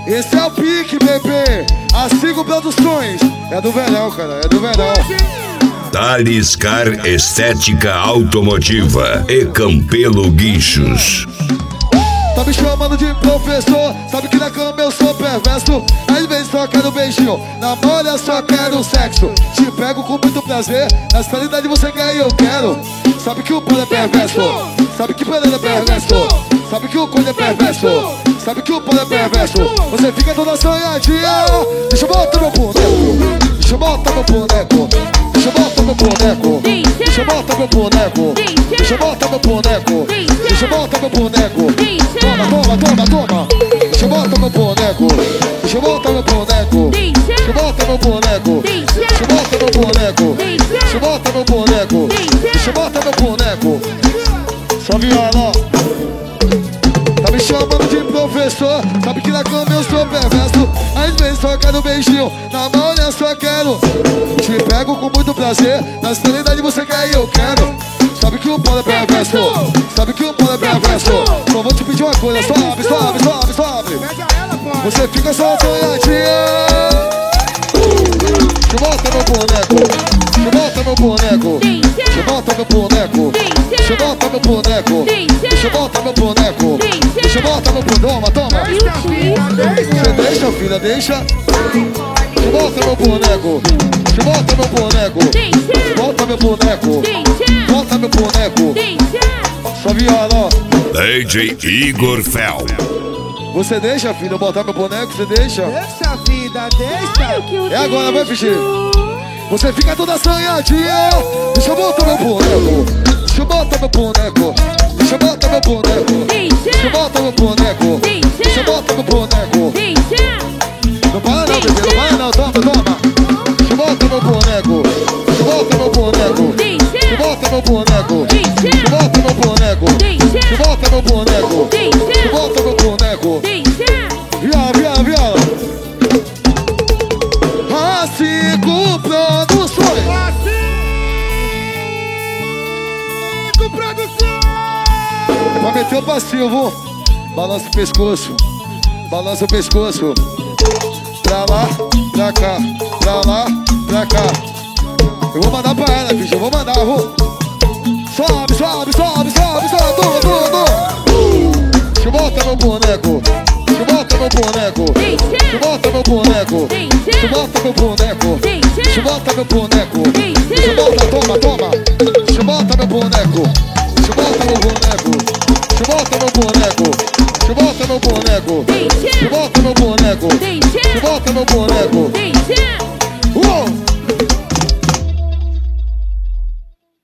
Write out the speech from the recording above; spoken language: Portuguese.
Esse é o pique, bebê. A Sigo Produções. É do verão, cara, é do verão. Taliscar Estética Automotiva e Campelo Guinchos. Tá me chamando de professor, sabe que na cama eu sou perverso. Às vezes só quero beijinho, na mole só quero sexo. Te pego com muito prazer, na realidade você quer e eu quero. Sabe que o polo é perverso, sabe que Pereira é perverso, sabe que o Conde é perverso, sabe que o polo é perverso. Você fica toda sonhadinha. Deixa eu botar meu boneco, deixa eu botar meu boneco, deixa eu botar meu boneco, deixa eu botar meu boneco, deixa eu botar meu boneco, deixa eu botar meu boneco. Toma, toma, toma, toma. Deixa eu botar meu boneco, deixa eu botar meu boneco, deixa eu botar meu boneco, deixa eu botar meu boneco, deixa eu botar meu boneco, deixa eu botar meu boneco. Só viola. Tá me chamando de professor, sabe que na cama eu sou perverso. Às vezes só quero beijinho, na mão eu só quero. Te pego com muito prazer, na realidade você quer e eu quero. Sabe que o polo é perverso, sabe que o polo é perverso. Só vou te pedir uma coisa, sobe, sobe, sobe, sobe. Você fica só sonhadinha. Deixa eu botar meu boneco, deixa eu botar meu boneco, deixa eu botar meu boneco, deixa eu botar meu boneco, deixa eu botar meu boneco, deixa eu botar meu boneco. Toma, toma. Você deixa, filha, deixa. Deixa eu botar meu boneco, deixa eu botar meu boneco, bota meu boneco, bota meu boneco. Só viola, ó. DJ Igor Fel. Você deixa, filho, eu botar meu boneco, você deixa? Deixa, vida, deixa. É agora, vai, Fixi. Você fica toda sonhadinha. Deixa eu botar meu boneco, deixa eu botar meu boneco, deixa eu botar meu boneco, deixa eu botar meu boneco, deixa eu botar meu boneco. Não para não, bebê, não para não, toma, toma. Deixa eu botar meu boneco, deixa eu botar meu boneco, deixa eu botar meu boneco, deixa eu botar meu boneco, deixa eu botar meu boneco, deixa eu botar meu boneco. Viola, viola, viola. A Sigo Produções. Sigo Produções. Vai meter o passinho, vou. Balança o pescoço, balança o pescoço. Pra lá, pra cá, pra lá, pra cá. Eu vou mandar pra ela, bicho, eu vou mandar, vou. Sobe, sobe, sobe, sobe, sobe, tudo. Deixa eu botar meu boneco, deixa eu botar meu boneco, deixa eu botar meu boneco, deixa eu botar meu boneco, deixa eu botar meu boneco, deixa eu botar, toma, toma. Deixa eu botar meu boneco, deixa eu botar meu boneco, deixa eu botar meu boneco, deixa eu botar meu boneco, deixa eu botar meu boneco, deixa eu botar meu boneco.